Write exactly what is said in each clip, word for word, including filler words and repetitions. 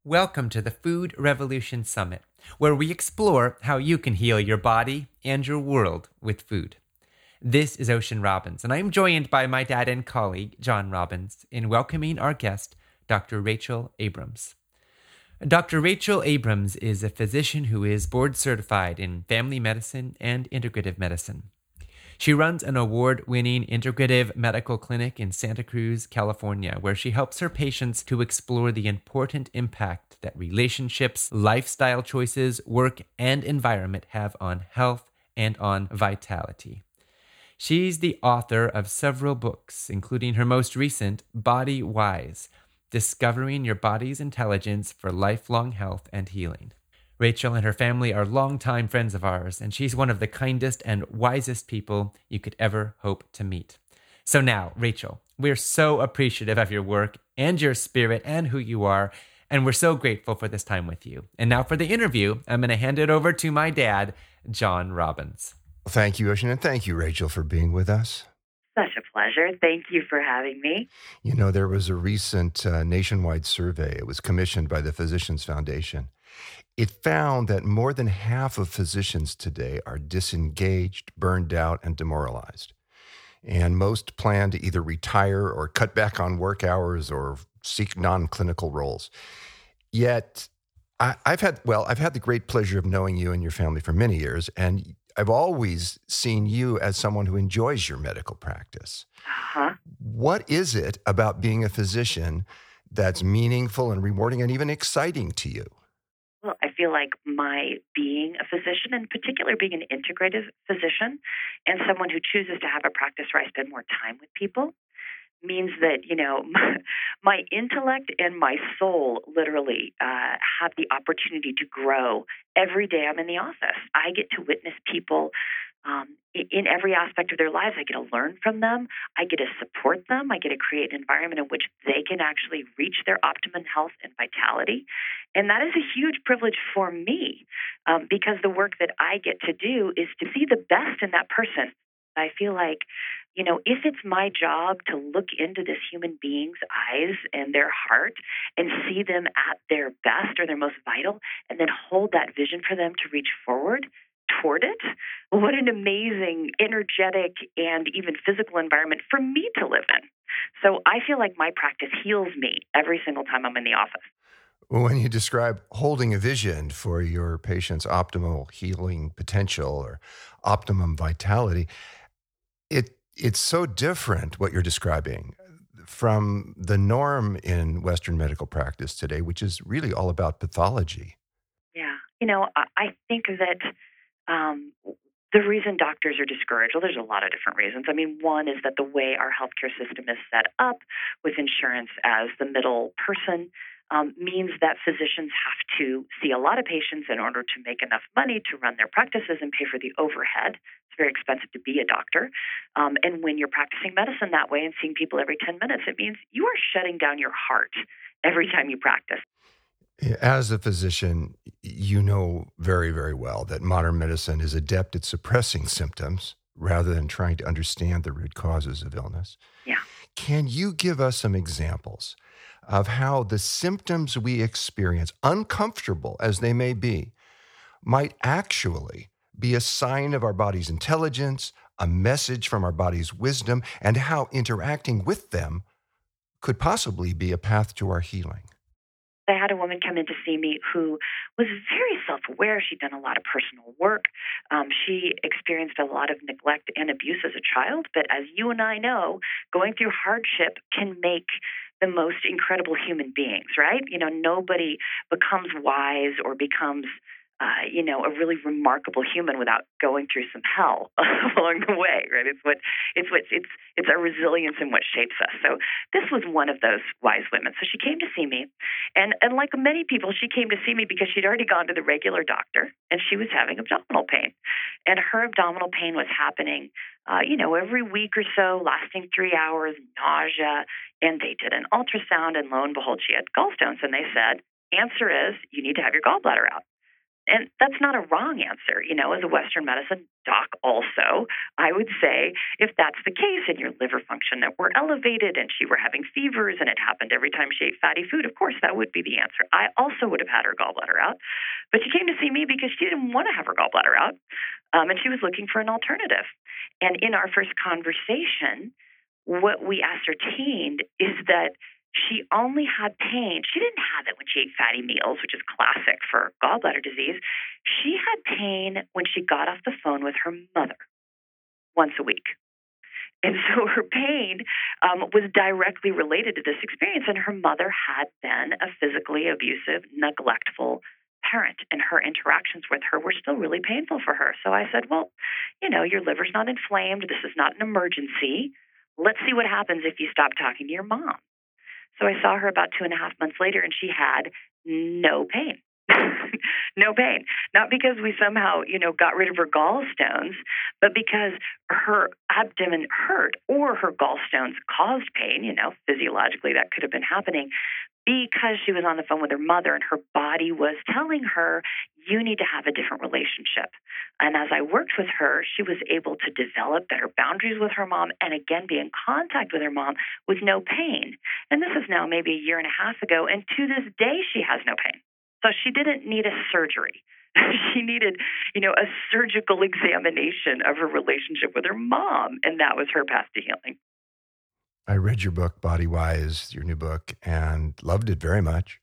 Welcome to the Food Revolution Summit, where we explore how you can heal your body and your world with food. This is Ocean Robbins, and I am joined by my dad and colleague, John Robbins, in welcoming our guest, Doctor Rachel Abrams. Doctor Rachel Abrams is a physician who is board certified in family medicine and integrative medicine. She runs an award-winning integrative medical clinic in Santa Cruz, California, where she helps her patients to explore the important impact that relationships, lifestyle choices, work, and environment have on health and on vitality. She's the author of several books, including her most recent, Body Wise, Discovering Your Body's Intelligence for Lifelong Health and Healing. Rachel and her family are longtime friends of ours, and she's one of the kindest and wisest people you could ever hope to meet. So now, Rachel, we're so appreciative of your work and your spirit and who you are, and we're so grateful for this time with you. And now for the interview, I'm going to hand it over to my dad, John Robbins. Thank you, Ocean, and thank you, Rachel, for being with us. Such a pleasure. Thank you for having me. You know, there was a recent uh, nationwide survey. It was commissioned by the Physicians Foundation. It found that more than half of physicians today are disengaged, burned out, and demoralized. And most plan to either retire or cut back on work hours or seek non-clinical roles. Yet, I, I've had, well, I've had the great pleasure of knowing you and your family for many years, and I've always seen you as someone who enjoys your medical practice. Uh-huh. What is it about being a physician that's meaningful and rewarding and even exciting to you? Well, I feel like my being a physician, in particular being an integrative physician and someone who chooses to have a practice where I spend more time with people, means that, you know, my, my intellect and my soul literally uh, have the opportunity to grow every day I'm in the office. I get to witness people um, in, in every aspect of their lives. I get to learn from them. I get to support them. I get to create an environment in which they can actually reach their optimum health and vitality. And that is a huge privilege for me um, because the work that I get to do is to see the best in that person. I feel like, you know, if it's my job to look into this human being's eyes and their heart and see them at their best or their most vital, and then hold that vision for them to reach forward toward it, what an amazing, energetic, and even physical environment for me to live in. So I feel like my practice heals me every single time I'm in the office. When you describe holding a vision for your patient's optimal healing potential or optimum vitality, it it's so different what you're describing from the norm in Western medical practice today, which is really all about pathology. Yeah. You know, I, I think that um, the reason doctors are discouraged, well, there's a lot of different reasons. I mean, one is that the way our healthcare system is set up with insurance as the middle person um, means that physicians have to see a lot of patients in order to make enough money to run their practices and pay for the overhead. It's very expensive to be a doctor. Um, and when you're practicing medicine that way and seeing people every ten minutes, it means you are shutting down your heart every time you practice. As a physician, you know very, very well that modern medicine is adept at suppressing symptoms rather than trying to understand the root causes of illness. Yeah. Can you give us some examples of how the symptoms we experience, uncomfortable as they may be, might actually be a sign of our body's intelligence, a message from our body's wisdom, and how interacting with them could possibly be a path to our healing? I had a woman come in to see me who was very self-aware. She'd done a lot of personal work. Um, she experienced a lot of neglect and abuse as a child. But as you and I know, going through hardship can make the most incredible human beings, right? You know, nobody becomes wise or becomes Uh, you know, a really remarkable human without going through some hell along the way, right? It's what, it's what, it's, it's our resilience and what shapes us. So this was one of those wise women. So she came to see me, and and like many people, she came to see me because she'd already gone to the regular doctor, and she was having abdominal pain, and her abdominal pain was happening, uh, you know, every week or so, lasting three hours, nausea, and they did an ultrasound, and lo and behold, she had gallstones, and they said, answer is you need to have your gallbladder out. And that's not a wrong answer. You know, as a Western medicine doc also, I would say if that's the case and your liver function that were elevated and she were having fevers and it happened every time she ate fatty food, of course, that would be the answer. I also would have had her gallbladder out, but she came to see me because she didn't want to have her gallbladder out, um, and she was looking for an alternative. And in our first conversation, what we ascertained is that she only had pain. She didn't have it when she ate fatty meals, which is classic for gallbladder disease. She had pain when she got off the phone with her mother once a week. And so her pain um, was directly related to this experience. And her mother had been a physically abusive, neglectful parent, and her interactions with her were still really painful for her. So I said, well, you know, your liver's not inflamed. This is not an emergency. Let's see what happens if you stop talking to your mom. So I saw her about two and a half months later, and she had no pain. No pain. Not because we somehow, you know, got rid of her gallstones, but because her abdomen hurt or her gallstones caused pain. You know, physiologically that could have been happening because she was on the phone with her mother and her body was telling her, you need to have a different relationship. And as I worked with her, she was able to develop better boundaries with her mom and again be in contact with her mom with no pain. And this is now maybe a year and a half ago. And to this day, she has no pain. So she didn't need a surgery. She needed, you know, a surgical examination of her relationship with her mom. And that was her path to healing. I read your book, Body Wise, your new book, and loved it very much.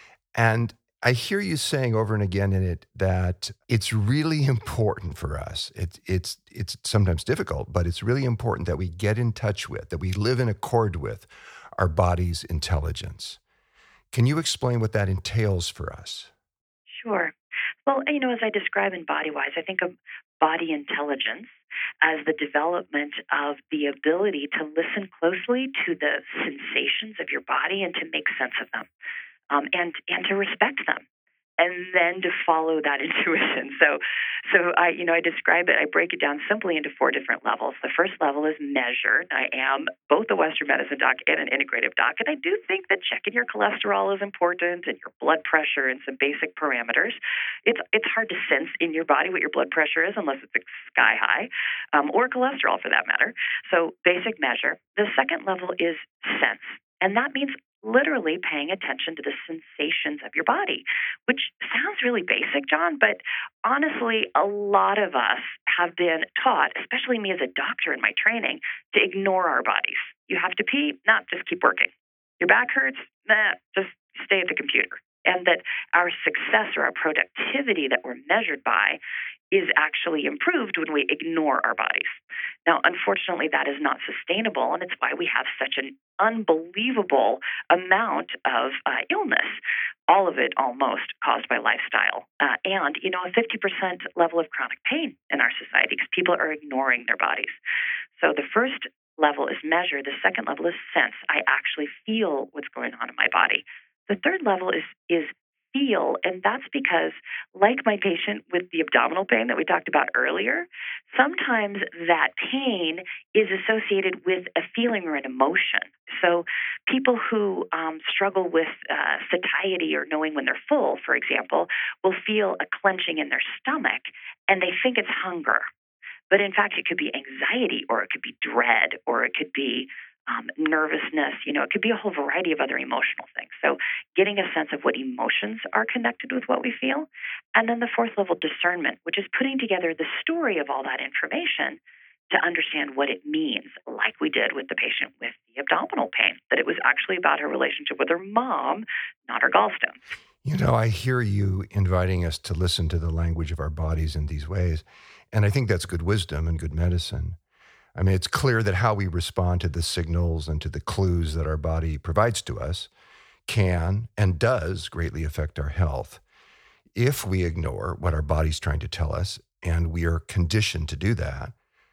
And I hear you saying over and again in it that it's really important for us. It, it's it's sometimes difficult, but it's really important that we get in touch with, that we live in accord with our body's intelligence. Can you explain what that entails for us? Sure. Well, you know, as I describe in Body Wise, I think of body intelligence as the development of the ability to listen closely to the sensations of your body and to make sense of them, um, and and to respect them, and then to follow that intuition. So, so I, you know, I describe it. I break it down simply into four different levels. The first level is measured. I am both a Western medicine doc and an integrative doc, and I do think that checking your cholesterol is important and your blood pressure and some basic parameters. It's it's hard to sense in your body what your blood pressure is unless it's sky high, um, or cholesterol for that matter. So basic measure. The second level is sense, and that means literally paying attention to the sensations of your body, which sounds really basic, John, but honestly, a lot of us have been taught, especially me as a doctor in my training, to ignore our bodies. You have to pee? Nah, just keep working. Your back hurts? Nah, just stay at the computer. And that our success or our productivity that we're measured by is actually improved when we ignore our bodies. Now, unfortunately, that is not sustainable, and it's why we have such an unbelievable amount of uh, illness, all of it almost caused by lifestyle, uh, and, you know, a fifty percent level of chronic pain in our society because people are ignoring their bodies. So the first level is measure. The second level is sense. I actually feel what's going on in my body. The third level is is feel, and that's because, like my patient with the abdominal pain that we talked about earlier, sometimes that pain is associated with a feeling or an emotion. So people who um, struggle with uh, satiety or knowing when they're full, for example, will feel a clenching in their stomach, and they think it's hunger. But in fact, it could be anxiety, or it could be dread, or it could be Um, nervousness, you know, it could be a whole variety of other emotional things. So getting a sense of what emotions are connected with what we feel. And then the fourth level, discernment, which is putting together the story of all that information to understand what it means, like we did with the patient with the abdominal pain, that it was actually about her relationship with her mom, not her gallstones. You know, I hear you inviting us to listen to the language of our bodies in these ways. And I think that's good wisdom and good medicine. I mean, it's clear that how we respond to the signals and to the clues that our body provides to us can and does greatly affect our health. If we ignore what our body's trying to tell us, and we are conditioned to do that,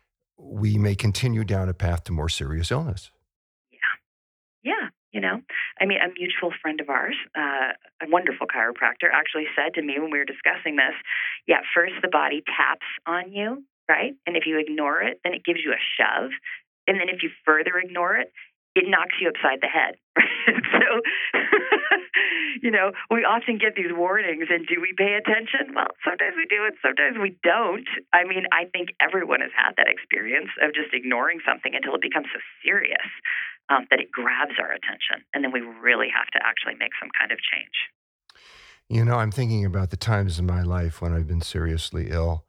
we may continue down a path to more serious illness. Yeah. Yeah. You know, I mean, a mutual friend of ours, uh, a wonderful chiropractor, actually said to me when we were discussing this, yeah, first the body taps on you, right? And if you ignore it, then it gives you a shove. And then if you further ignore it, it knocks you upside the head. Right? So, you know, we often get these warnings, and do we pay attention? Well, sometimes we do, and sometimes we don't. I mean, I think everyone has had that experience of just ignoring something until it becomes so serious um, that it grabs our attention, and then we really have to actually make some kind of change. You know, I'm thinking about the times in my life when I've been seriously ill.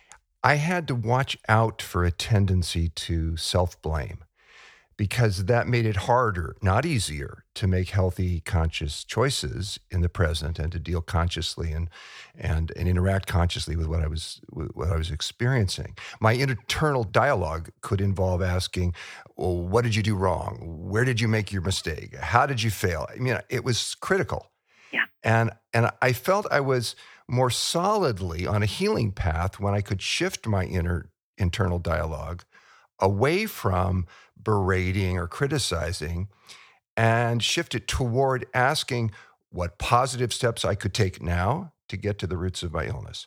I had to watch out for a tendency to self-blame, because that made it harder, not easier, to make healthy, conscious choices in the present and to deal consciously and and and interact consciously with what I was with what I was experiencing. My internal dialogue could involve asking, "Well, what did you do wrong? Where did you make your mistake? How did you fail?" I mean, it was critical. Yeah. And and I felt I was more solidly on a healing path when I could shift my inner internal dialogue away from berating or criticizing and shift it toward asking what positive steps I could take now to get to the roots of my illness.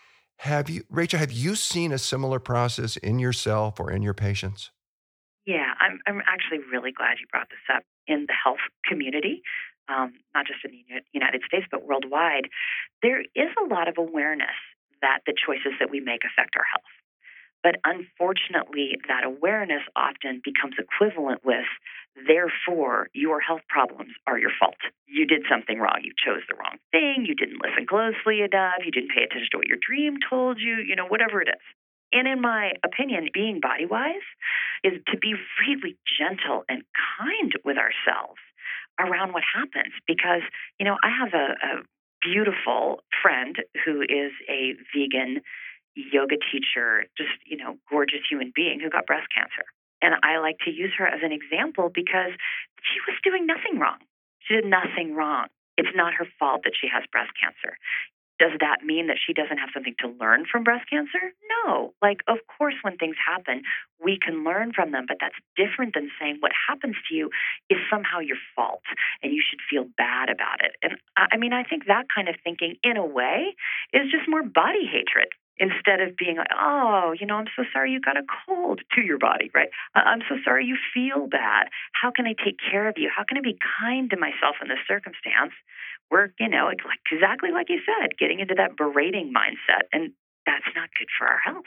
Have you, Rachel, have you seen a similar process in yourself or in your patients? Yeah, I'm I'm actually really glad you brought this up. In the health community, um, not just in the Uni- United States, but worldwide, there is a lot of awareness that the choices that we make affect our health. But unfortunately, that awareness often becomes equivalent with, therefore, your health problems are your fault. You did something wrong. You chose the wrong thing. You didn't listen closely enough. You didn't pay attention to what your dream told you, you know, whatever it is. And in my opinion, being body wise is to be really gentle and kind with ourselves around what happens. Because, you know, I have a, a beautiful friend who is a vegan yoga teacher, just, you know, gorgeous human being who got breast cancer. And I like to use her as an example because she was doing nothing wrong. She did nothing wrong. It's not her fault that she has breast cancer. Does that mean that she doesn't have something to learn from breast cancer? No. Like, of course, when things happen, we can learn from them, but that's different than saying what happens to you is somehow your fault and you should feel bad about it. And I mean, I think that kind of thinking, in a way, is just more body hatred. Instead of being like, oh, you know, I'm so sorry you got a cold to your body, right? I'm so sorry you feel bad. How can I take care of you? How can I be kind to myself in this circumstance? We're, you know, like, like exactly like you said, getting into that berating mindset, and that's not good for our health.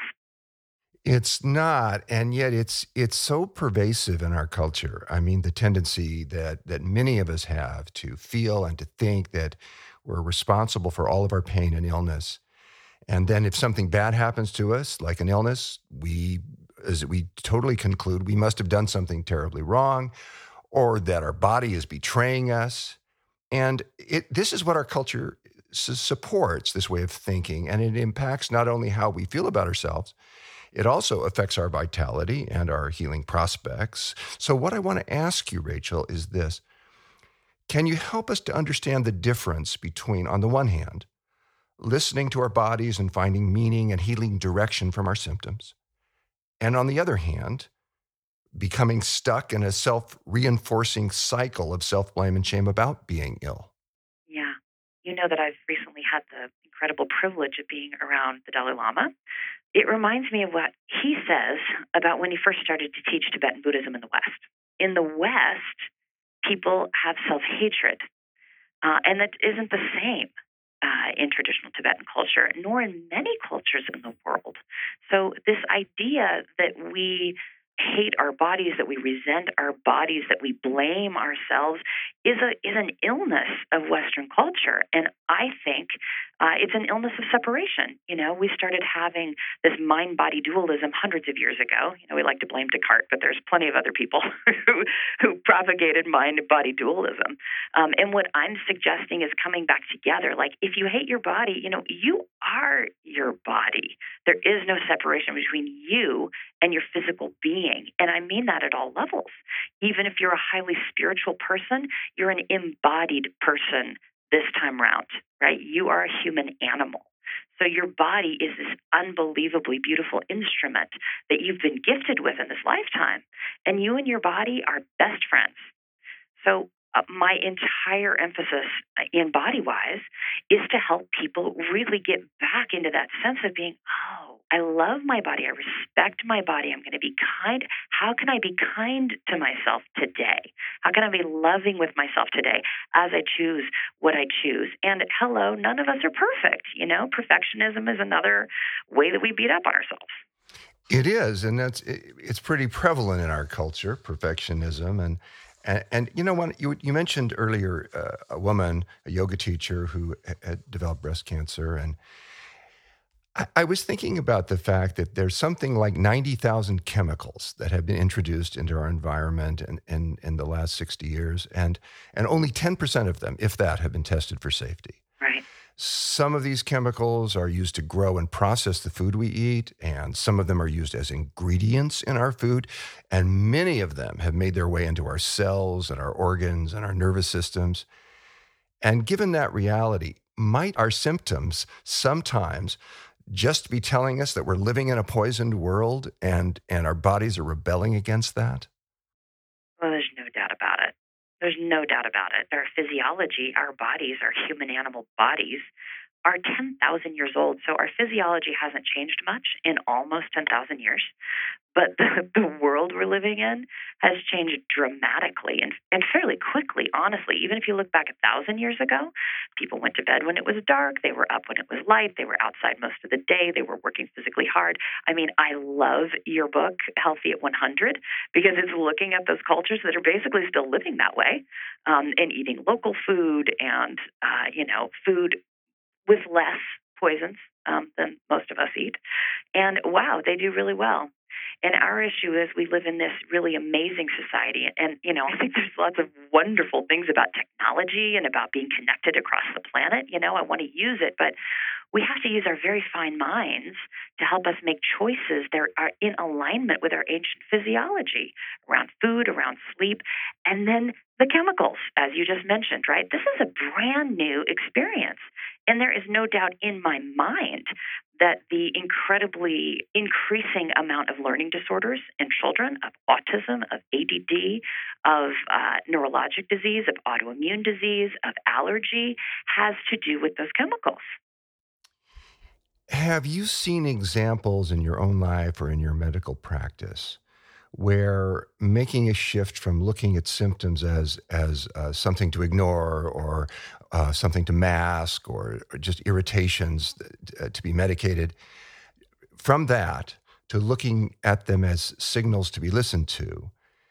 It's not, and yet it's it's so pervasive in our culture. I mean, the tendency that that many of us have to feel and to think that we're responsible for all of our pain and illness. And then if something bad happens to us, like an illness, we as we totally conclude we must have done something terribly wrong, or that our body is betraying us. And it, this is what our culture s- supports, this way of thinking, and it impacts not only how we feel about ourselves, it also affects our vitality and our healing prospects. So what I want to ask you, Rachel, is this. Can you help us to understand the difference between, on the one hand, listening to our bodies and finding meaning and healing direction from our symptoms, and on the other hand, becoming stuck in a self-reinforcing cycle of self-blame and shame about being ill? Yeah. You know that I've recently had the incredible privilege of being around the Dalai Lama. It reminds me of what he says about when he first started to teach Tibetan Buddhism in the West. In the West, people have self-hatred, uh, and that isn't the same uh, in traditional Tibetan culture, nor in many cultures in the world. So this idea that we hate our bodies, that we resent our bodies, that we blame ourselves is a is an illness of Western culture. And I think uh, it's an illness of separation. You know, we started having this mind-body dualism hundreds of years ago. You know, we like to blame Descartes, but there's plenty of other people who, who propagated mind-body dualism. Um, and what I'm suggesting is coming back together. Like, if you hate your body, you know, you are your body. There is no separation between you and your physical being. And I mean that at all levels. Even if you're a highly spiritual person, you're an embodied person this time round, right? You are a human animal. So your body is this unbelievably beautiful instrument that you've been gifted with in this lifetime. And you and your body are best friends. So uh, my entire emphasis in Body Wise is to help people really get back into that sense of being, oh, I love my body. I respect my body. I'm going to be kind. How can I be kind to myself today? How can I be loving with myself today as I choose what I choose? And hello, none of us are perfect. You know, perfectionism is another way that we beat up on ourselves. It is, and that's it's pretty prevalent in our culture, perfectionism. And and, and you know, when you you mentioned earlier uh, a woman, a yoga teacher who had developed breast cancer, and I, I was thinking about the fact that there's something like ninety thousand chemicals that have been introduced into our environment in, in, in the last sixty years, and and only ten percent of them, if that, have been tested for safety. Right. Some of these chemicals are used to grow and process the food we eat, and some of them are used as ingredients in our food, and many of them have made their way into our cells and our organs and our nervous systems. And given that reality, might our symptoms sometimes just be telling us that we're living in a poisoned world and, and our bodies are rebelling against that? Well, there's no doubt about it. There's no doubt about it. Our physiology, our bodies, our human animal bodies are ten thousand years old. So our physiology hasn't changed much in almost ten thousand years. But the, the world we're living in has changed dramatically and, and fairly quickly, honestly. Even if you look back a thousand years ago, people went to bed when it was dark. They were up when it was light. They were outside most of the day. They were working physically hard. I mean, I love your book, Healthy at one hundred, because it's looking at those cultures that are basically still living that way um, and eating local food and, uh, you know, food with less poisons um, than most of us eat. And wow, they do really well. And our issue is we live in this really amazing society. And, you know, I think there's lots of wonderful things about technology and about being connected across the planet. You know, I want to use it, but we have to use our very fine minds to help us make choices that are in alignment with our ancient physiology around food, around sleep, and then the chemicals, as you just mentioned, right? This is a brand new experience. And there is no doubt in my mind that the incredibly increasing amount of learning disorders in children, of autism, of A D D, of uh, neurologic disease, of autoimmune disease, of allergy, has to do with those chemicals. Have you seen examples in your own life or in your medical practice where making a shift from looking at symptoms as as uh, something to ignore or uh, something to mask or, or just irritations uh, to be medicated, from that to looking at them as signals to be listened to,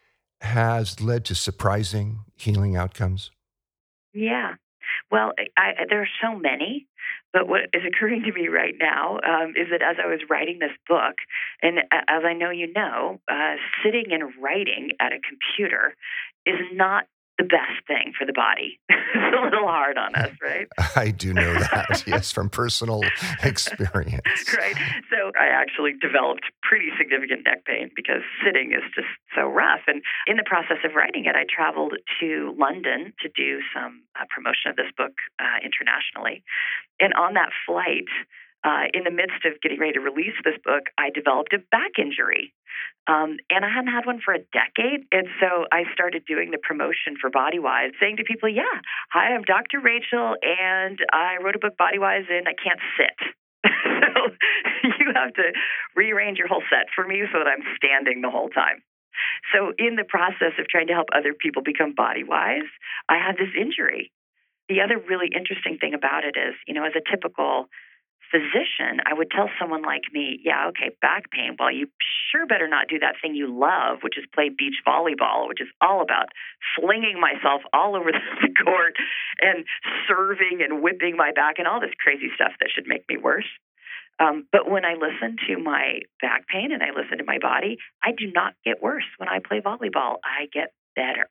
has led to surprising healing outcomes? Yeah. Well, I, I, there are so many, but what is occurring to me right now um, is that as I was writing this book, and as I know you know, uh, sitting and writing at a computer is not the best thing for the body. It's a little hard on us, right? I do know that, yes, from personal experience. Right. So I actually developed pretty significant neck pain because sitting is just so rough. And in the process of writing it, I traveled to London to do some uh, promotion of this book uh, internationally. And on that flight, uh, in the midst of getting ready to release this book, I developed a back injury. Um, and I hadn't had one for a decade. And so I started doing the promotion for BodyWise, saying to people, yeah, hi, I'm Doctor Rachel, and I wrote a book, BodyWise, and I can't sit. So you have to rearrange your whole set for me so that I'm standing the whole time. So in the process of trying to help other people become BodyWise, I had this injury. The other really interesting thing about it is, you know, as a typical physician, I would tell someone like me, yeah, okay, back pain. Well, you sure better not do that thing you love, which is play beach volleyball, which is all about flinging myself all over the court and serving and whipping my back and all this crazy stuff that should make me worse. Um, but when I listen to my back pain and I listen to my body, I do not get worse when I play volleyball. I get better.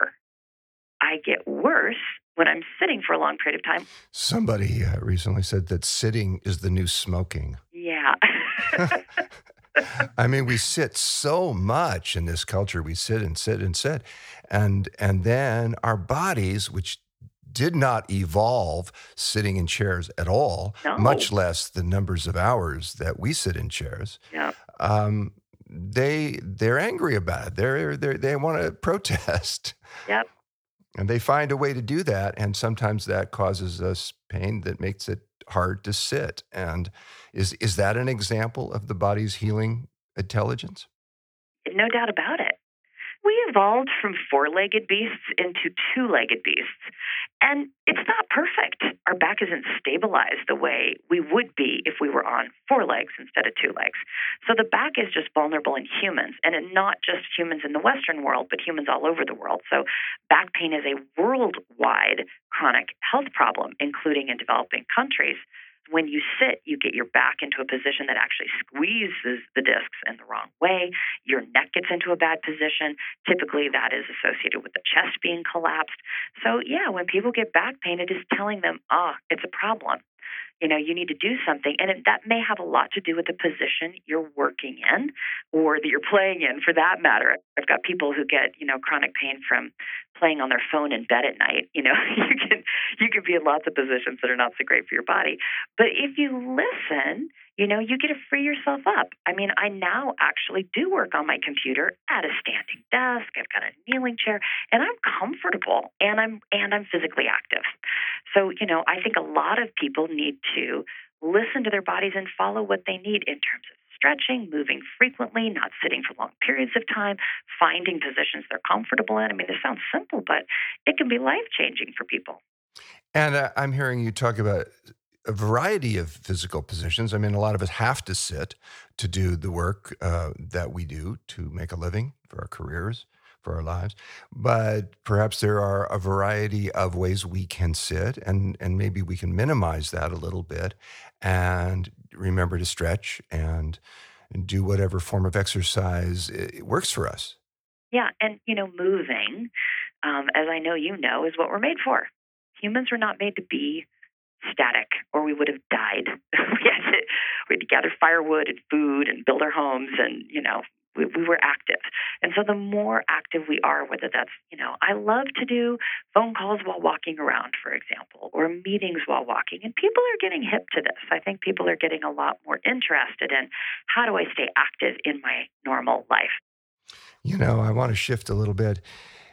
I get worse when I'm sitting for a long period of time. Somebody uh, recently said that sitting is the new smoking. Yeah. I mean, we sit so much in this culture. We sit and sit and sit. And, and then our bodies, which did not evolve sitting in chairs at all, no. much less the numbers of hours that we sit in chairs, yeah. um, they, they're angry about it. They're, they're, they want to protest. Yep. And they find a way to do that, and sometimes that causes us pain that makes it hard to sit. And is is that an example of the body's healing intelligence? No doubt about it. We evolved from four-legged beasts into two-legged beasts. And it's not perfect. Our back isn't stabilized the way we would be if we were on four legs instead of two legs. So the back is just vulnerable in humans, and in not just humans in the Western world, but humans all over the world. So back pain is a worldwide chronic health problem, including in developing countries. When you sit, you get your back into a position that actually squeezes the discs in the wrong way. Your neck gets into a bad position. Typically, that is associated with the chest being collapsed. So, yeah, when people get back pain, it is telling them, ah, it's a problem. You know, you need to do something. And it, that may have a lot to do with the position you're working in or that you're playing in, for that matter. I've got people who get, you know, chronic pain from playing on their phone in bed at night. You know, you can you can be in lots of positions that are not so great for your body. But if you listen, you know, you get to free yourself up. I mean, I now actually do work on my computer at a standing desk. I've got a kneeling chair, and I'm comfortable, and I'm and I'm physically active. So, you know, I think a lot of people need to listen to their bodies and follow what they need in terms of stretching, moving frequently, not sitting for long periods of time, finding positions they're comfortable in. I mean, this sounds simple, but it can be life-changing for people. And uh, I'm hearing you talk about a variety of physical positions. I mean, a lot of us have to sit to do the work uh, that we do to make a living for our careers, for our lives. But perhaps there are a variety of ways we can sit, and, and maybe we can minimize that a little bit and remember to stretch and, and do whatever form of exercise it works for us. Yeah, and, you know, moving, um, as I know you know, is what we're made for. Humans were not made to be static, or we would have died. we, had to, we had to gather firewood and food and build our homes, and, you know, we, we were active. And so the more active we are, whether that's, you know, I love to do phone calls while walking around, for example, or meetings while walking. And people are getting hip to this. I think people are getting a lot more interested in how do I stay active in my normal life? You know, I want to shift a little bit.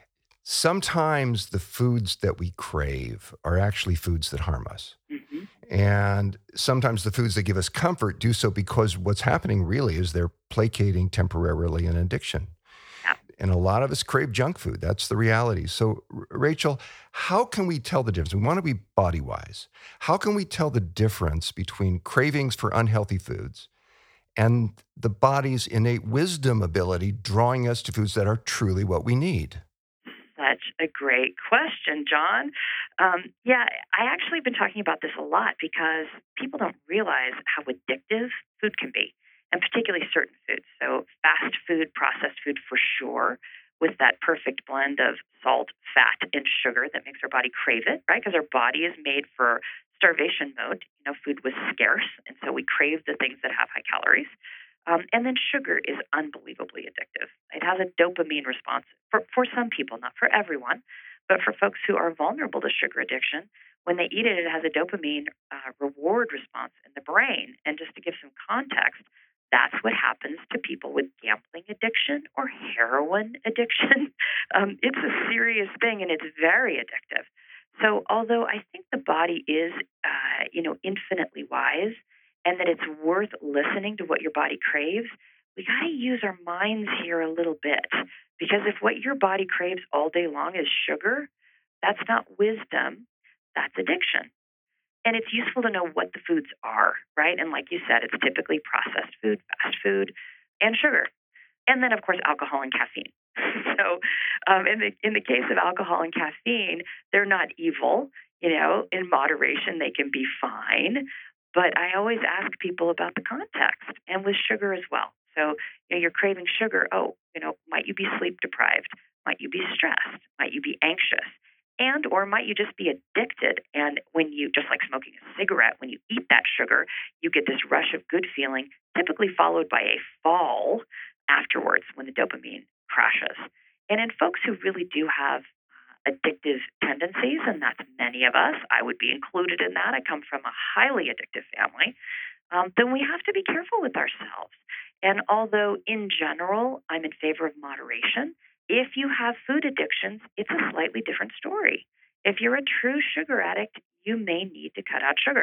Sometimes the foods that we crave are actually foods that harm us. Mm-hmm. And sometimes the foods that give us comfort do so because what's happening really is they're placating temporarily an addiction. Yeah. And a lot of us crave junk food. That's the reality. So, R- Rachel, how can we tell the difference? We want to be body-wise. How can we tell the difference between cravings for unhealthy foods and the body's innate wisdom ability drawing us to foods that are truly what we need? Such a great question, John. Um, yeah, I actually have been talking about this a lot because people don't realize how addictive food can be, and particularly certain foods. So fast food, processed food for sure, with that perfect blend of salt, fat, and sugar that makes our body crave it, right? Because our body is made for starvation mode. You know, food was scarce, and so we crave the things that have high calories. Um, and then sugar is unbelievably addictive. It has a dopamine response for, for some people, not for everyone, but for folks who are vulnerable to sugar addiction, when they eat it, it has a dopamine uh, reward response in the brain. And just to give some context, that's what happens to people with gambling addiction or heroin addiction. um, it's a serious thing, and it's very addictive. So although I think the body is, uh, you know, infinitely wise, and that it's worth listening to what your body craves, we got to use our minds here a little bit. Because if what your body craves all day long is sugar, that's not wisdom, that's addiction. And it's useful to know what the foods are, right? And like you said, it's typically processed food, fast food, and sugar. And then, of course, alcohol and caffeine. so um, in the in the case of alcohol and caffeine, they're not evil. You know, in moderation, they can be fine. But I always ask people about the context, and with sugar as well. So, you know, you're craving sugar. Oh, you know, might you be sleep deprived? Might you be stressed? Might you be anxious? And or might you just be addicted? And when you, just like smoking a cigarette, when you eat that sugar, you get this rush of good feeling, typically followed by a fall afterwards when the dopamine crashes. And in folks who really do have addictive tendencies, and that's many of us, I would be included in that. I come from a highly addictive family. Um, then we have to be careful with ourselves. And although in general, I'm in favor of moderation, if you have food addictions, it's a slightly different story. If you're a true sugar addict, you may need to cut out sugar.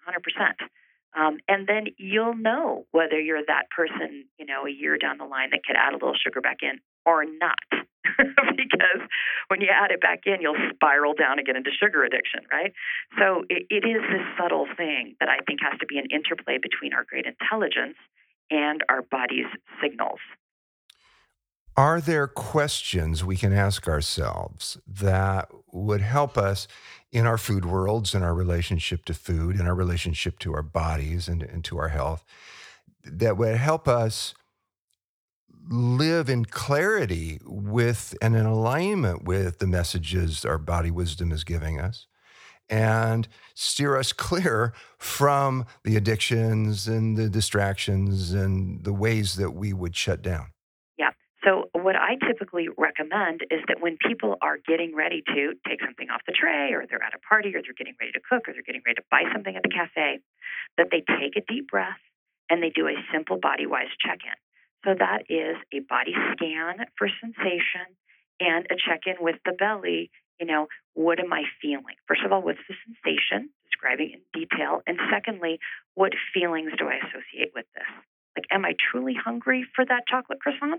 one hundred percent. Um, and then you'll know whether you're that person, you know, a year down the line that could add a little sugar back in or not. Because when you add it back in, you'll spiral down again into sugar addiction, right? So it, it is this subtle thing that I think has to be an interplay between our great intelligence and our body's signals. Are there questions we can ask ourselves that would help us in our food worlds, in our relationship to food, in our relationship to our bodies and, and to our health, that would help us live in clarity with and in alignment with the messages our body wisdom is giving us, and steer us clear from the addictions and the distractions and the ways that we would shut down? Yeah. So what I typically recommend is that when people are getting ready to take something off the tray, or they're at a party, or they're getting ready to cook, or they're getting ready to buy something at the cafe, that they take a deep breath and they do a simple body-wise check-in. So that is a body scan for sensation and a check-in with the belly. You know, what am I feeling? First of all, what's the sensation? Describing in detail. And secondly, what feelings do I associate with this? Like, am I truly hungry for that chocolate croissant?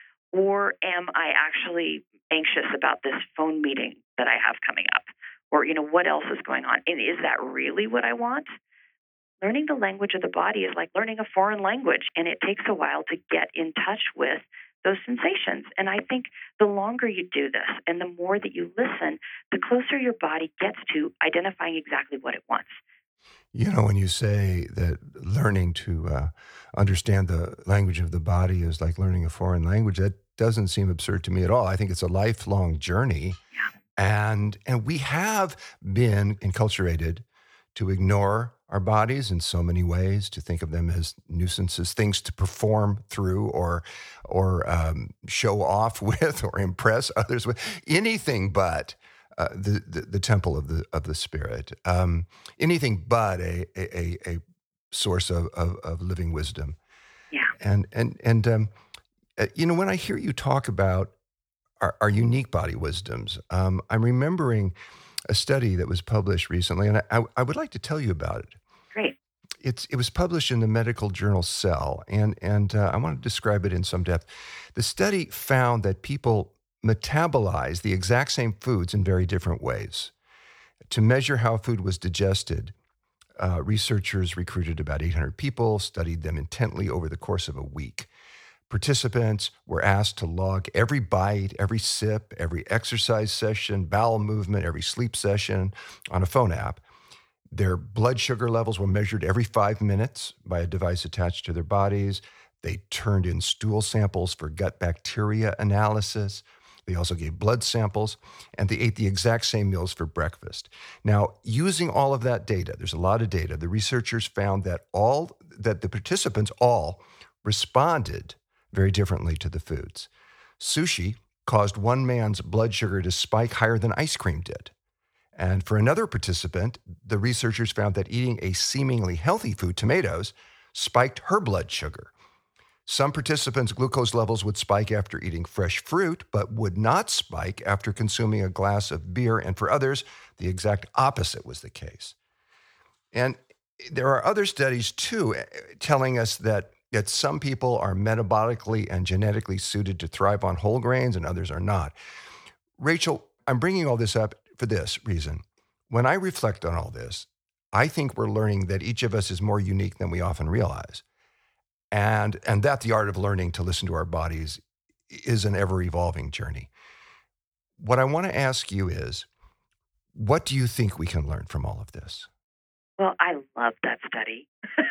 Or am I actually anxious about this phone meeting that I have coming up? Or, you know, what else is going on? And is that really what I want? Learning the language of the body is like learning a foreign language, and it takes a while to get in touch with those sensations. And I think the longer you do this and the more that you listen, the closer your body gets to identifying exactly what it wants. You know, when you say that learning to uh, understand the language of the body is like learning a foreign language, that doesn't seem absurd to me at all. I think it's a lifelong journey. Yeah. And and we have been enculturated to ignore our bodies in so many ways, to think of them as nuisances, things to perform through or or um, show off with or impress others with, anything but uh, the, the the temple of the of the spirit, um, anything but a a, a source of, of, of living wisdom. Yeah. And and and um, uh, you know, when I hear you talk about our, our unique body wisdoms, um, I'm remembering a study that was published recently, and I, I would like to tell you about it. Great. It's it was published in the medical journal Cell, and and uh, I want to describe it in some depth. The study found that people metabolize the exact same foods in very different ways. To measure how food was digested, uh, researchers recruited about eight hundred people, studied them intently over the course of a week. Participants were asked to log every bite, every sip, every exercise session, bowel movement, every sleep session on a phone app. Their blood sugar levels were measured every five minutes by a device attached to their bodies. They turned in stool samples for gut bacteria analysis. They also gave blood samples, and they ate the exact same meals for breakfast. Now, using all of that data, there's a lot of data, the researchers found that all that the participants all responded very differently to the foods. Sushi caused one man's blood sugar to spike higher than ice cream did. And for another participant, the researchers found that eating a seemingly healthy food, tomatoes, spiked her blood sugar. Some participants' glucose levels would spike after eating fresh fruit, but would not spike after consuming a glass of beer. And for others, the exact opposite was the case. And there are other studies, too, telling us that that some people are metabolically and genetically suited to thrive on whole grains and others are not. Rachel, I'm bringing all this up for this reason. When I reflect on all this, I think we're learning that each of us is more unique than we often realize. And, and that the art of learning to listen to our bodies is an ever-evolving journey. What I want to ask you is, what do you think we can learn from all of this? Well, I love that study.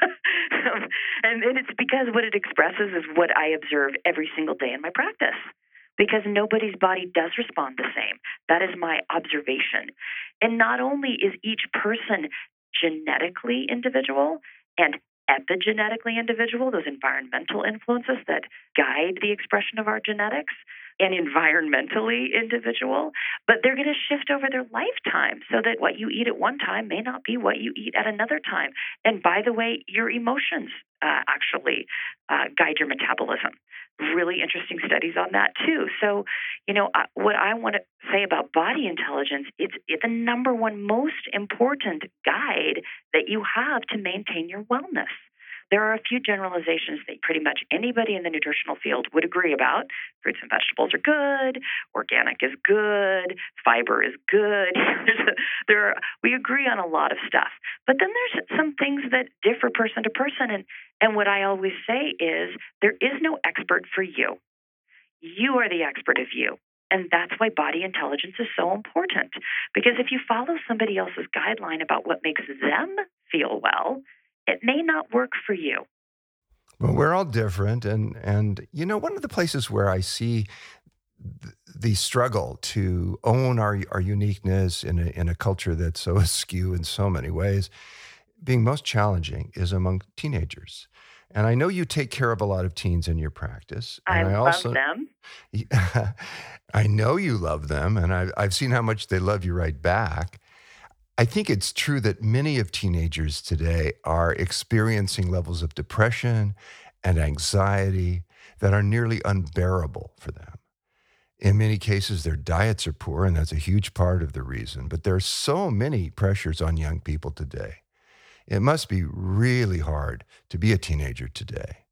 and, and it's because what it expresses is what I observe every single day in my practice. Because nobody's body does respond the same. That is my observation. And not only is each person genetically individual and epigenetically individual, those environmental influences that guide the expression of our genetics, and environmentally individual, but they're going to shift over their lifetime so that what you eat at one time may not be what you eat at another time. And by the way, your emotions uh, actually uh, guide your metabolism. Really interesting studies on that too. So, you know, uh, what I want to say about body intelligence, it's, it's the number one most important guide that you have to maintain your wellness. There are a few generalizations that pretty much anybody in the nutritional field would agree about. Fruits and vegetables are good. Organic is good. Fiber is good. there are, we agree on a lot of stuff. But then there's some things that differ person to person. And, and what I always say is there is no expert for you. You are the expert of you. And that's why body intelligence is so important. Because if you follow somebody else's guideline about what makes them feel well, it may not work for you. Well, we're all different. And, and you know, one of the places where I see th- the struggle to own our, our uniqueness in a, in a culture that's so askew in so many ways, being most challenging is among teenagers. And I know you take care of a lot of teens in your practice. And I, I love also, them. I know you love them, and I've, I've seen how much they love you right back. I think it's true that many of teenagers today are experiencing levels of depression and anxiety that are nearly unbearable for them. In many cases, their diets are poor, and that's a huge part of the reason. But there are so many pressures on young people today. It must be really hard to be a teenager today.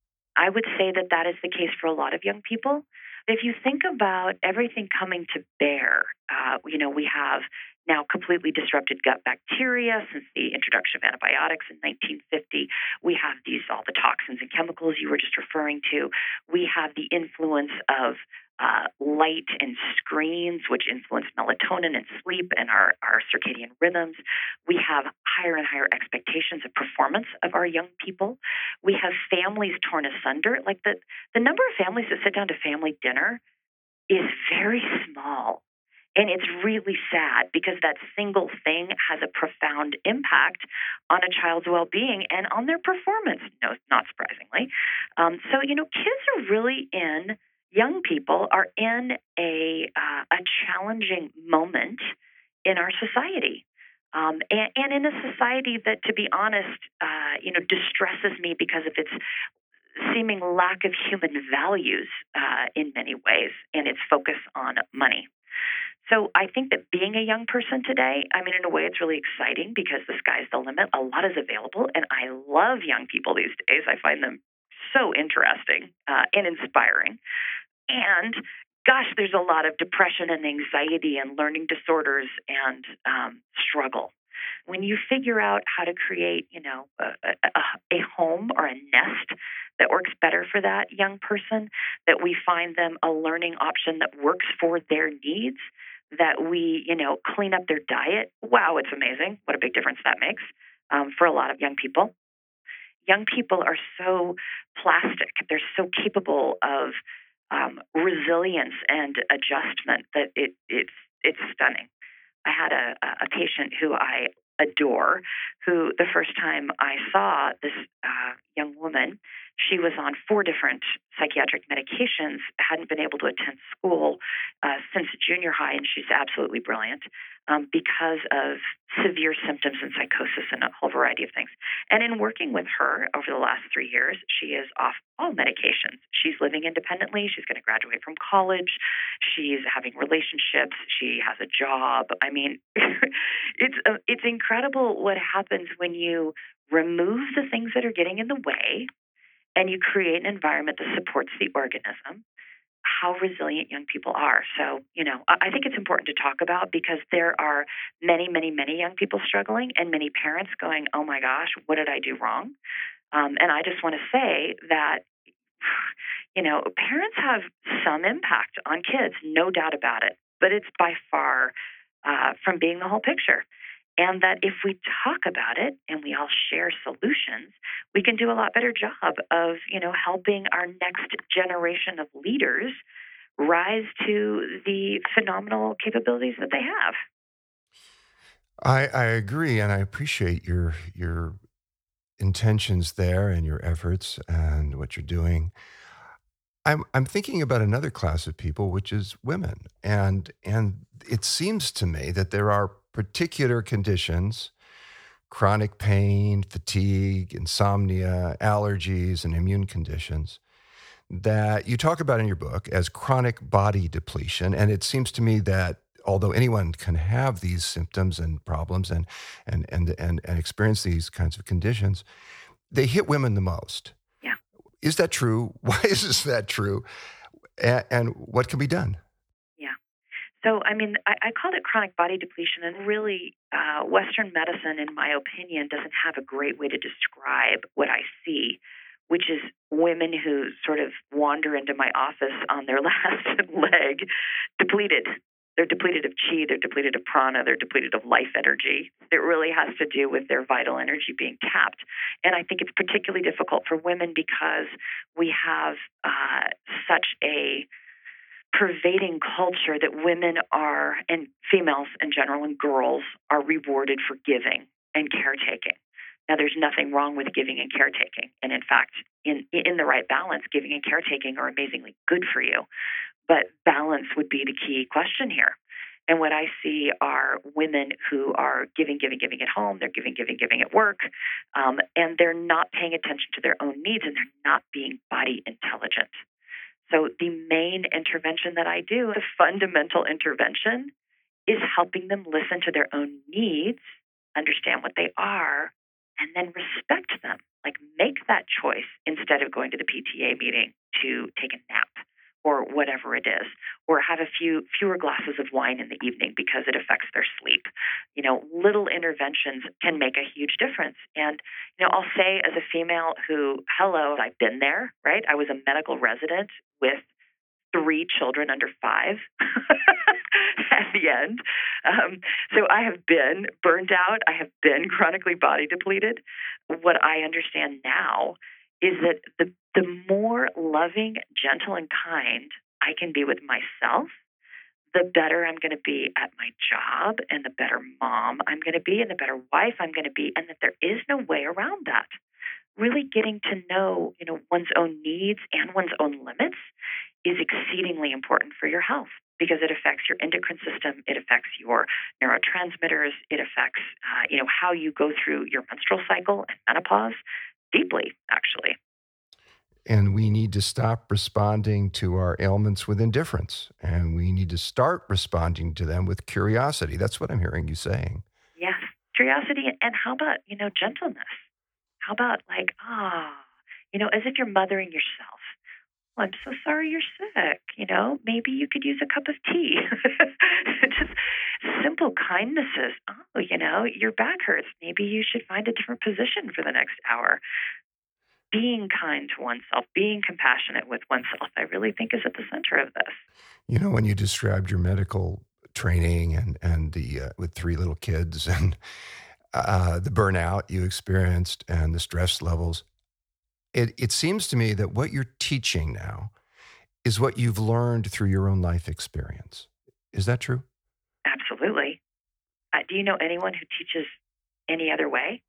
I would say that that is the case for a lot of young people. If you think about everything coming to bear, uh, you know, we have now completely disrupted gut bacteria since the introduction of antibiotics in nineteen fifty. We have these, all the toxins and chemicals you were just referring to. We have the influence of uh, light and screens, which influence melatonin and sleep and our, our circadian rhythms. We have higher and higher expectations of performance of our young people. We have families torn asunder. Like the, the number of families that sit down to family dinner is very small. And it's really sad because that single thing has a profound impact on a child's well-being and on their performance, no, not surprisingly. Um, so, you know, kids are really in, young people are in a, uh, a challenging moment in our society. Um, and, and in a society that, to be honest, uh, you know, distresses me because of its seeming lack of human values uh, in many ways and its focus on money. So I think that being a young person today, I mean, in a way, it's really exciting because the sky's the limit. A lot is available, and I love young people these days. I find them so interesting uh, and inspiring. And gosh, there's a lot of depression and anxiety and learning disorders and um, struggle. When you figure out how to create, you know, a, a, a home or a nest that works better for that young person, that we find them a learning option that works for their needs, that we, you know, clean up their diet. Wow, it's amazing. What a big difference that makes um, for a lot of young people. Young people are so plastic. They're so capable of um, resilience and adjustment that it, it's it's stunning. I had a, a patient who I adore, who the first time I saw this uh, young woman, she was on four different psychiatric medications, hadn't been able to attend school uh, since junior high, and she's absolutely brilliant um, because of severe symptoms and psychosis and a whole variety of things. And in working with her over the last three years, she is off all medications. She's living independently. She's going to graduate from college. She's having relationships. She has a job. I mean, it's uh, it's incredible what happens when you remove the things that are getting in the way and you create an environment that supports the organism, how resilient young people are. So, you know, I think it's important to talk about because there are many, many, many young people struggling and many parents going, oh my gosh, what did I do wrong? Um, and I just want to say that, you know, parents have some impact on kids, no doubt about it, but it's by far uh, from being the whole picture. And that if we talk about it and we all share solutions, we can do a lot better job of, you know, helping our next generation of leaders rise to the phenomenal capabilities that they have. I, I agree, and I appreciate your your intentions there and your efforts and what you're doing. I'm I'm thinking about another class of people, which is women, and and it seems to me that there are particular conditions, chronic pain, fatigue, insomnia, allergies, and immune conditions that you talk about in your book as chronic body depletion. And it seems to me that although anyone can have these symptoms and problems and and and and, and experience these kinds of conditions, they hit women the most. Yeah. Is that true? Why is that true? And, and what can be done? Yeah. So, I mean, I, I called it chronic body depletion, and really, uh, Western medicine, in my opinion, doesn't have a great way to describe what I see, which is women who sort of wander into my office on their last leg, depleted. They're depleted of chi, they're depleted of prana, they're depleted of life energy. It really has to do with their vital energy being tapped. And I think it's particularly difficult for women because we have uh, such a pervading culture that women are, and females in general, and girls are rewarded for giving and caretaking. Now, there's nothing wrong with giving and caretaking. And in fact, in in the right balance, giving and caretaking are amazingly good for you. But balance would be the key question here. And what I see are women who are giving, giving, giving at home. They're giving, giving, giving at work. Um, and they're not paying attention to their own needs, and they're not being body intelligent. So the main intervention that I do, the fundamental intervention, is helping them listen to their own needs, understand what they are, and then respect them. Like, make that choice instead of going to the P T A meeting to take a nap or whatever it is, or have a few fewer glasses of wine in the evening because it affects their sleep. You know, little interventions can make a huge difference. And, you know, I'll say as a female who, hello, I've been there, right? I was a medical resident with three children under five at the end. Um, so I have been burned out. I have been chronically body depleted. What I understand now is that the the more loving, gentle, and kind I can be with myself, the better I'm going to be at my job, and the better mom I'm going to be, and the better wife I'm going to be, and that there is no way around that. Really getting to know, you know, one's own needs and one's own limits is exceedingly important for your health, because it affects your endocrine system, it affects your neurotransmitters, it affects, uh, you know, how you go through your menstrual cycle and menopause deeply, actually. And we need to stop responding to our ailments with indifference, and we need to start responding to them with curiosity. That's what I'm hearing you saying. Yes, curiosity, and how about, you know, gentleness? How about like, ah, oh, you know, as if you're mothering yourself. Well, I'm so sorry you're sick. You know, maybe you could use a cup of tea. Just simple kindnesses. Oh, you know, your back hurts. Maybe you should find a different position for the next hour. Being kind to oneself, being compassionate with oneself, I really think is at the center of this. You know, when you described your medical training and and the uh, with three little kids and uh, the burnout you experienced and the stress levels, it it seems to me that what you're teaching now is what you've learned through your own life experience. Is that true? Absolutely. Uh, do you know anyone who teaches any other way?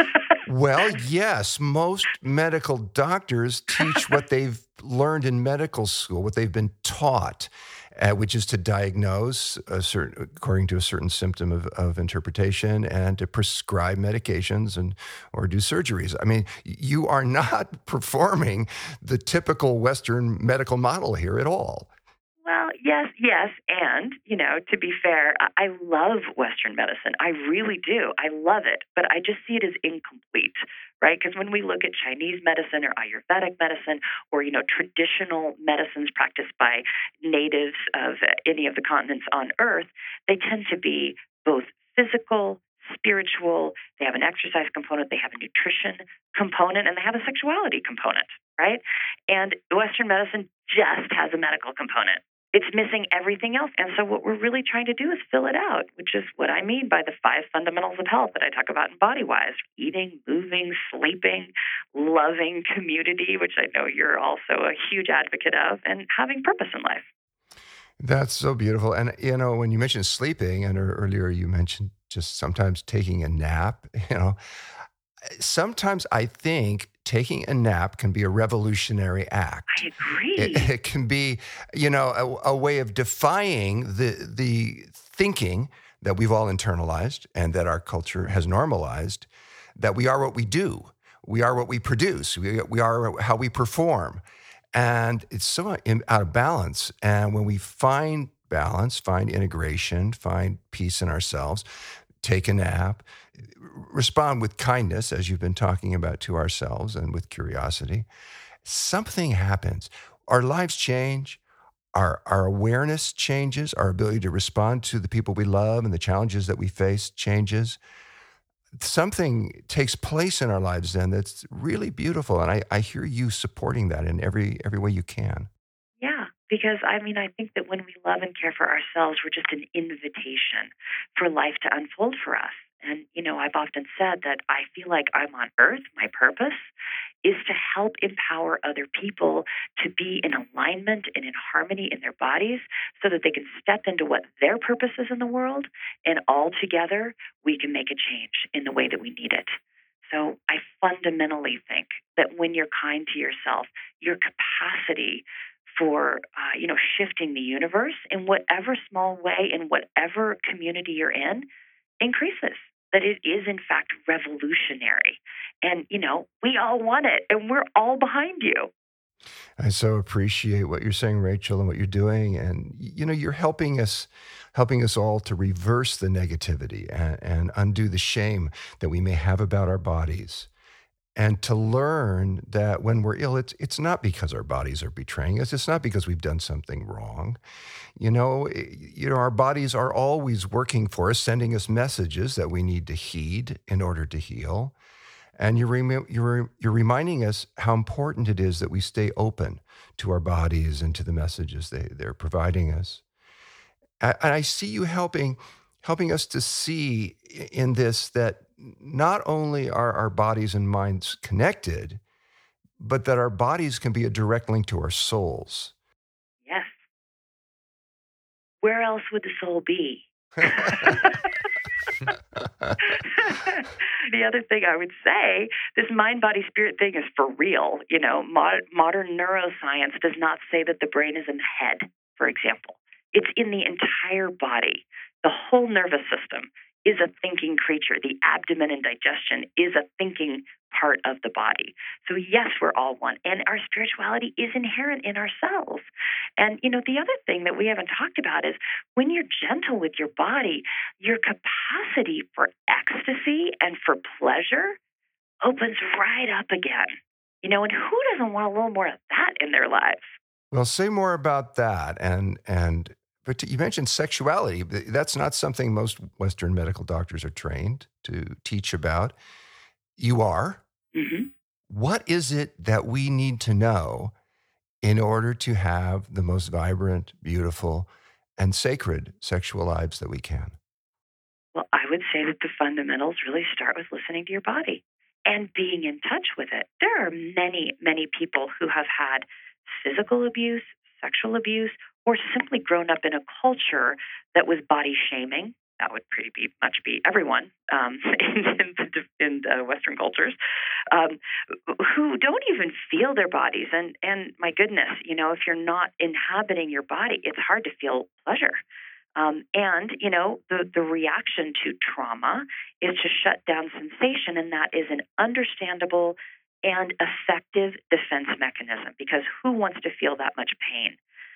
Well, yes. Most medical doctors teach what they've learned in medical school, what they've been taught, uh, which is to diagnose a certain, according to a certain symptom of, of interpretation, and to prescribe medications and or do surgeries. I mean, you are not performing the typical Western medical model here at all. Well, yes, yes. And, you know, to be fair, I love Western medicine. I really do. I love it. But I just see it as incomplete, right? Because when we look at Chinese medicine or Ayurvedic medicine or, you know, traditional medicines practiced by natives of any of the continents on Earth, they tend to be both physical, spiritual, they have an exercise component, they have a nutrition component, and they have a sexuality component, right? And Western medicine just has a medical component. It's missing everything else. And so what we're really trying to do is fill it out, which is what I mean by the five fundamentals of health that I talk about in BodyWise: eating, moving, sleeping, loving community, which I know you're also a huge advocate of, and having purpose in life. That's so beautiful. And, you know, when you mentioned sleeping, and earlier you mentioned just sometimes taking a nap, you know, sometimes I think taking a nap can be a revolutionary act. I agree. It, it can be, you know, a, a way of defying the the thinking that we've all internalized and that our culture has normalized, that we are what we do. We are what we produce. We, we are how we perform. And it's so in, out of balance. And when we find balance, find integration, find peace in ourselves, take a nap, respond with kindness, as you've been talking about, to ourselves, and with curiosity, something happens. Our lives change. Our, our awareness changes. Our ability to respond to the people we love and the challenges that we face changes. Something takes place in our lives then that's really beautiful. And I, I hear you supporting that in every every way you can. Yeah, because I mean, I think that when we love and care for ourselves, we're just an invitation for life to unfold for us. And, you know, I've often said that I feel like I'm on earth. My purpose is to help empower other people to be in alignment and in harmony in their bodies so that they can step into what their purpose is in the world. And all together, we can make a change in the way that we need it. So I fundamentally think that when you're kind to yourself, your capacity for, uh, you know, shifting the universe in whatever small way, in whatever community you're in, increases. That it is, in fact, revolutionary. And, you know, we all want it, and we're all behind you. I so appreciate what you're saying, Rachel, and what you're doing. And, you know, you're helping us, helping us all to reverse the negativity and, and undo the shame that we may have about our bodies. And to learn that when we're ill, it's it's not because our bodies are betraying us. It's not because we've done something wrong. You know, you know, our bodies are always working for us, sending us messages that we need to heed in order to heal. And you're remi- you're you're reminding us how important it is that we stay open to our bodies and to the messages they they're providing us. And I see you helping helping us to see in this that not only are our bodies and minds connected, but that our bodies can be a direct link to our souls. Yes. Where else would the soul be? The other thing I would say, this mind-body-spirit thing is for real. You know, mod- modern neuroscience does not say that the brain is in the head, for example. It's in the entire body. The whole nervous system is a thinking creature. The abdomen and digestion is a thinking part of the body. So yes, we're all one. And our spirituality is inherent in ourselves. And, you know, the other thing that we haven't talked about is when you're gentle with your body, your capacity for ecstasy and for pleasure opens right up again. You know, and who doesn't want a little more of that in their lives? Well, say more about that. And, and, but you mentioned sexuality. That's not something most Western medical doctors are trained to teach about. You are. Mm-hmm. What is it that we need to know in order to have the most vibrant, beautiful, and sacred sexual lives that we can? Well, I would say that the fundamentals really start with listening to your body and being in touch with it. There are many, many people who have had physical abuse, sexual abuse, or simply grown up in a culture that was body shaming. That would pretty be much be everyone um, in, in, in uh, Western cultures, um, who don't even feel their bodies. And and my goodness, you know, if you're not inhabiting your body, it's hard to feel pleasure. Um, and you know, the the reaction to trauma is to shut down sensation, and that is an understandable and effective defense mechanism. Because who wants to feel that much pain?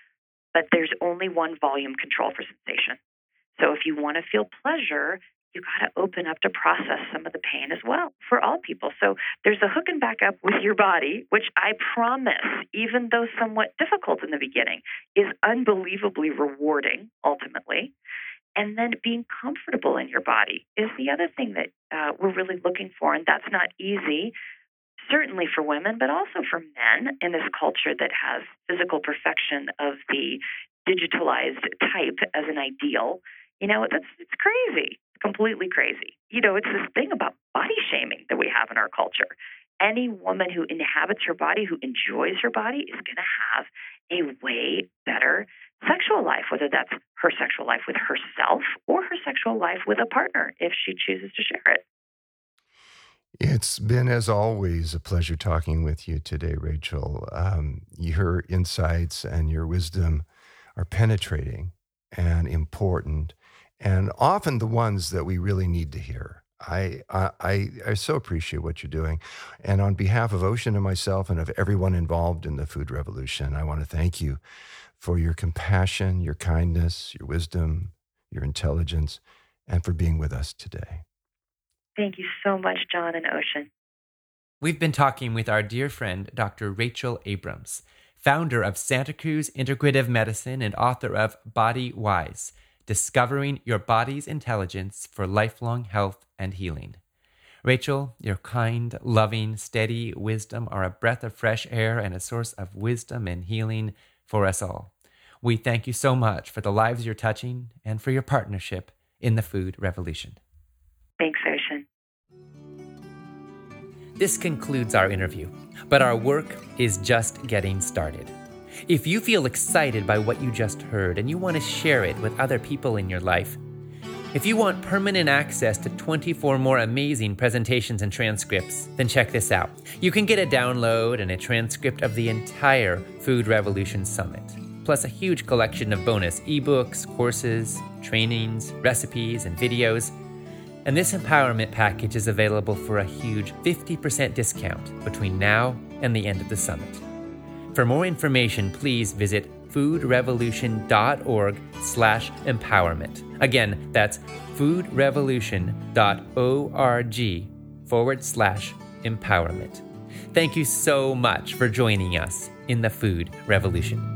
But there's only one volume control for sensation. So if you want to feel pleasure, you got to open up to process some of the pain as well for all people. So there's a hooking back up with your body, which I promise, even though somewhat difficult in the beginning, is unbelievably rewarding ultimately. And then being comfortable in your body is the other thing that uh, we're really looking for. And that's not easy, certainly for women, but also for men in this culture that has physical perfection of the digitalized type as an ideal. You know, that's it's crazy, completely crazy. You know, it's this thing about body shaming that we have in our culture. Any woman who inhabits her body, who enjoys her body, is going to have a way better sexual life, whether that's her sexual life with herself or her sexual life with a partner, if she chooses to share it. It's been, as always, a pleasure talking with you today, Rachel. Um, your insights and your wisdom are penetrating and important, and often the ones that we really need to hear. I, I, I so appreciate what you're doing. And on behalf of Ocean and myself and of everyone involved in the food revolution, I want to thank you for your compassion, your kindness, your wisdom, your intelligence, and for being with us today. Thank you so much, John and Ocean. We've been talking with our dear friend, Doctor Rachel Abrams, founder of Santa Cruz Integrative Medicine and author of Body Wise, Discovering Your Body's Intelligence for Lifelong Health and Healing. Rachel, your kind, loving, steady wisdom are a breath of fresh air and a source of wisdom and healing for us all. We thank you so much for the lives you're touching and for your partnership in the food revolution. Thanks, Ocean. This concludes our interview, but our work is just getting started. If you feel excited by what you just heard and you want to share it with other people in your life, if you want permanent access to twenty-four more amazing presentations and transcripts, then check this out. You can get a download and a transcript of the entire Food Revolution Summit, plus a huge collection of bonus ebooks, courses, trainings, recipes, and videos. And this empowerment package is available for a huge fifty percent discount between now and the end of the summit. For more information, please visit foodrevolution.org slash empowerment. Again, that's foodrevolution.org forward slash empowerment. Thank you so much for joining us in the food revolution.